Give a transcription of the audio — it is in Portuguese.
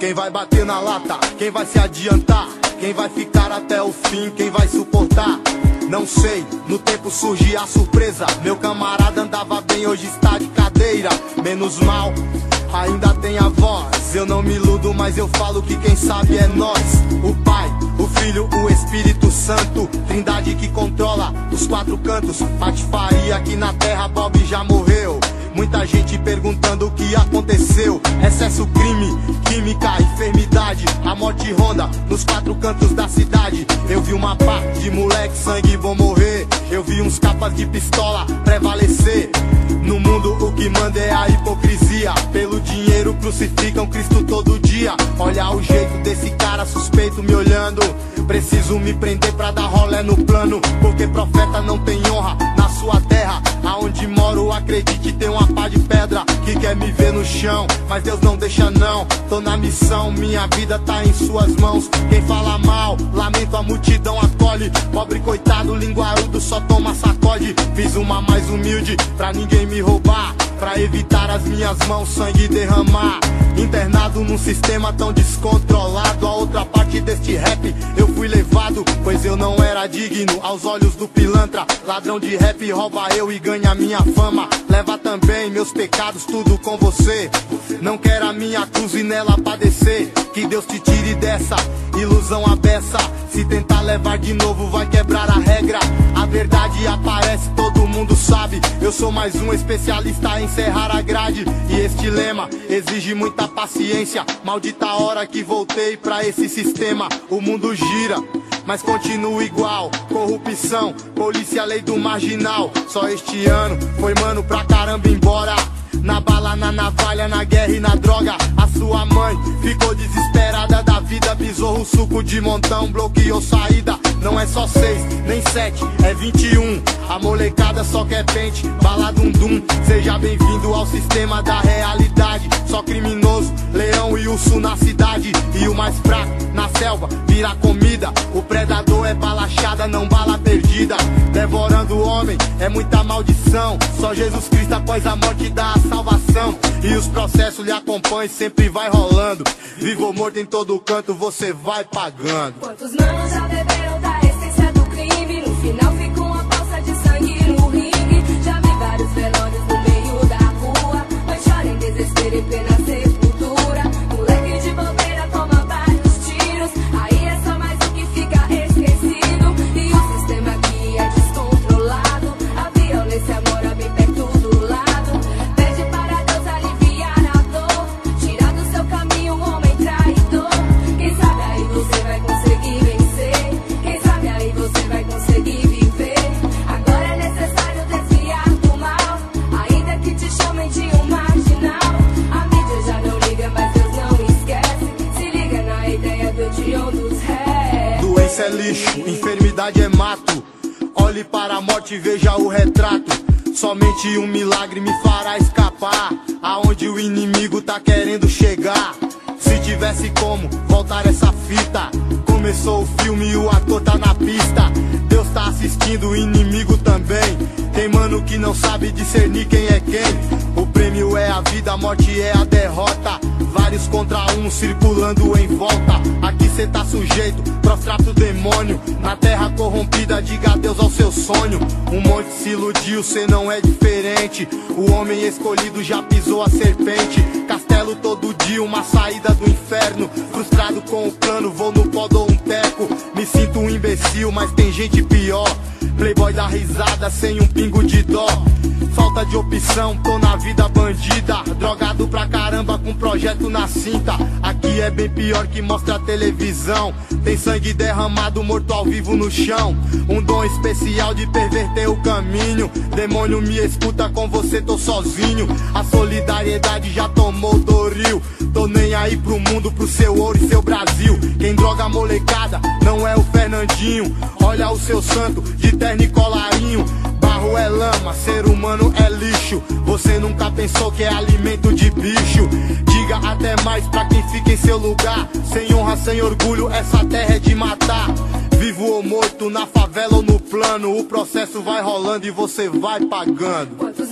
Quem vai bater na lata, quem vai se adiantar, quem vai ficar até o fim, quem vai suportar? Não sei, no tempo surge a surpresa. Meu camarada andava bem, hoje está de cadeira. Menos mal, ainda tem a voz. Eu não me iludo, mas eu falo que quem sabe é nós. O Pai, o Filho, o Espírito Santo, Trindade que controla os quatro cantos. Patifaria aqui na terra, Bob já morreu. Muita gente perguntando o que aconteceu. Excesso, crime, química, enfermidade. A morte ronda nos quatro cantos da cidade. Eu vi uma pá de moleque, sangue vão morrer. Eu vi uns capas de pistola prevalecer. No mundo o que manda é a hipocrisia. Pelo dinheiro crucificam Cristo todo dia. Olha o jeito desse cara suspeito me olhando. Preciso me prender pra dar rolé no plano, porque profeta não tem honra na sua terra. Aonde moro, acredite, tem uma pá de pedra que quer me ver no chão, mas Deus não deixa não. Tô na missão, minha vida tá em suas mãos. Quem fala mal, lamento, a multidão acolhe. Pobre coitado, linguarudo, só toma sacode. Fiz uma mais humilde pra ninguém me roubar, pra evitar as minhas mãos sangue derramar. Internado num sistema tão descontrolado. A outra parte deste rap eu fui levado, pois eu não era digno aos olhos do pilantra. Ladrão de rap rouba eu e ganha minha fama. Leva também meus pecados, tudo com você. Não quero a minha cruz e nela padecer. Que Deus te tire dessa ilusão abessa. Se tentar levar de novo vai quebrar a regra. A verdade aparece, todo mundo sabe. Eu sou mais um especialista em encerrar a grade. E este lema exige muita paciência. Maldita hora que voltei pra esse sistema. O mundo gira, mas continua igual. Corrupção, polícia, lei do marginal. Só este ano foi mano pra caramba embora. Na bala, na navalha, na guerra e na droga. A sua mãe ficou desesperada da vida. Besouro, suco de montão, bloqueou saída. Não é só 6, nem 7, é 21. A molecada só quer pente, bala dum-dum. Seja bem-vindo ao sistema da realidade. Só criminoso, leão e urso na cidade. E o mais fraco, na selva, vira comida. O predador é balachada, não bala perdida. Devorando o homem, é muita maldição. Só Jesus Cristo após a morte dá a salvação. E os processos lhe acompanham, sempre vai rolando. Vivo ou morto em todo canto, você vai pagando. Quantos manos já beberam da essência do crime? No final fica uma poça de sangue no ringue. Já vi vários velórios no meio da rua, mas chora em desespero e plena sepultura. Moleque de bobeira toma vários tiros, aí é só mais o que fica esquecido. E o sistema aqui é descontrolado, a violência mora bem perto do lado. Pede para Deus aliviar a dor, tirar do seu caminho um homem traidor. Quem sabe aí você vai conseguir vencer, quem sabe aí você vai conseguir viver. Agora é necessário desviar do mal, ainda que te chamem de um marginal. A mídia já não liga, mas Deus não esquece. Se liga na ideia do Dion dos réis. Doença é lixo, enfermidade é mato. Olhe para a morte e veja o retrato. Somente um milagre me fará escapar aonde o inimigo tá querendo chegar. Se tivesse como voltar essa fita, começou o filme e o ator tá na pista. Deus tá assistindo, o inimigo também. Tem mano que não sabe discernir quem é quem. O prêmio é a vida, a morte é a derrota. Vários contra um circulando em volta. Aqui cê tá sujeito, prostrado pro demônio. Na terra corrompida, diga adeus ao seu sonho. Um monte se iludiu, cê não é diferente. O homem escolhido já pisou a serpente. Castelo todo dia, uma saída do inferno. Frustrado com o plano, vou no pó, dou um teco. Me sinto um imbecil, mas tem gente pior. Playboy dá risada sem um pingo de dó. Falta de opção, tô na vida bandida. Drogado pra caramba com projeto na cinta. Aqui é bem pior que mostra a televisão. Tem sangue derramado, morto ao vivo no chão. Um dom especial de perverter o caminho. Demônio me escuta, com você tô sozinho. A solidariedade já tomou Doril. Tô nem aí pro mundo, pro seu ouro e seu Brasil. Quem droga a molecada não é o Fernandinho. Olha o seu santo de terno e colarinho. Barro é lama, ser humano é lixo. Você nunca pensou que é alimento de bicho. Diga até mais pra quem fica em seu lugar. Sem honra, sem orgulho, essa terra é de matar. Vivo ou morto, na favela ou no plano, o processo vai rolando e você vai pagando.